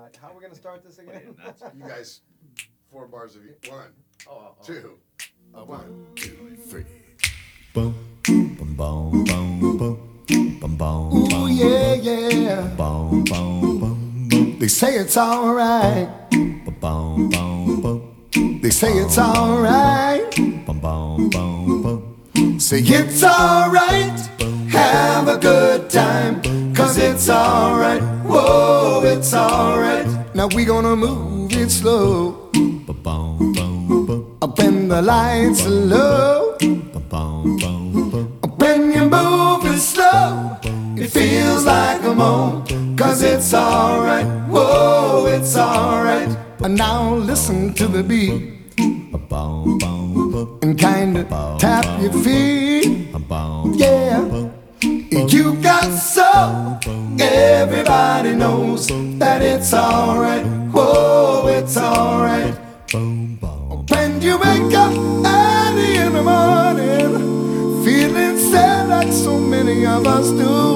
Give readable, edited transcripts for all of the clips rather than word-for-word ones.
right, how are we gonna start this again? You guys, 4 bars of you. 1, Oh. 2, 1, 2, 3. Boom, boom, boom, boom, boom, boom, boom. Ooh, yeah, yeah. Boom, boom, boom, boom. They say it's alright. Boom, boom, boom. They say it's alright. Boom, boom, boom, boom. Say it's alright. Have a good time. Cause it's alright. Whoa, it's alright. Now we gonna move it slow. Boom, boom, boom, boom. Up when the lights are low. Boom, boom, boom. When you move it slow, it feels like a moan. Cause it's alright, whoa, it's alright. And now listen to the beat Boom, boom, boom. and kinda tap your feet. Yeah, you got soul. Everybody knows that it's alright, whoa, it's alright. Boom, boom. When you wake up early in the morning, feeling sad like so many of us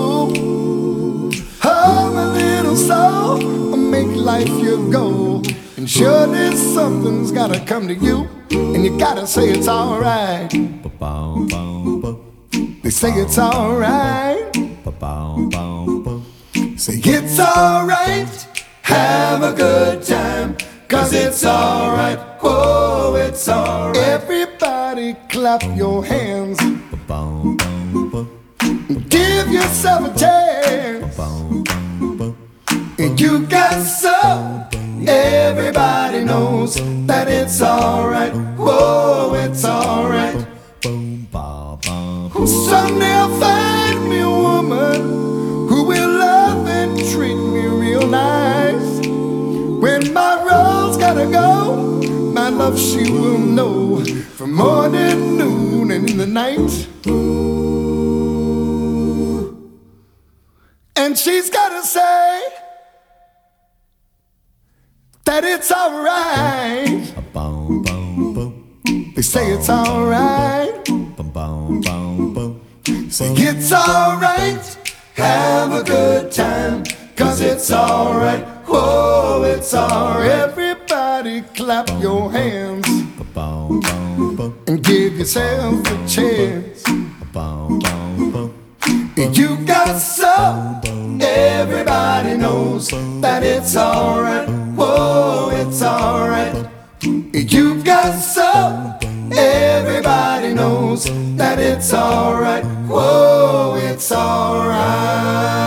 do. Oh, my little soul, make life your goal. And surely something's gotta come to you, and you gotta say it's alright. Boom, boom, boom. They say it's alright. Boom, boom, boom. Say it's alright. Have a good time. Cause it's alright. Whoa, it's alright. Everybody clap your hands. Boom, boom, boom. Give yourself a chance. Boom, boom, boom. And you got soul. Everybody knows that it's alright. Whoa, it's alright. Boom, boom, boom. Someday I'll find me a woman who will love and treat me real nice. When my road's gotta go, my love she will know from morning, noon, and in the night. And she's gotta say that it's alright. Boom, boom, boom. They say it's alright. Boom, boom, boom, boom. Say it's alright. Have a good time. Cause it's alright. Whoa, it's alright. Everybody clap your hands Boom, boom, boom. and give yourself a chance. Boom, boom, boom. And you got soul. Everybody knows that it's alright. Whoa, it's alright. You got soul. Everybody knows that it's alright. Whoa, it's alright.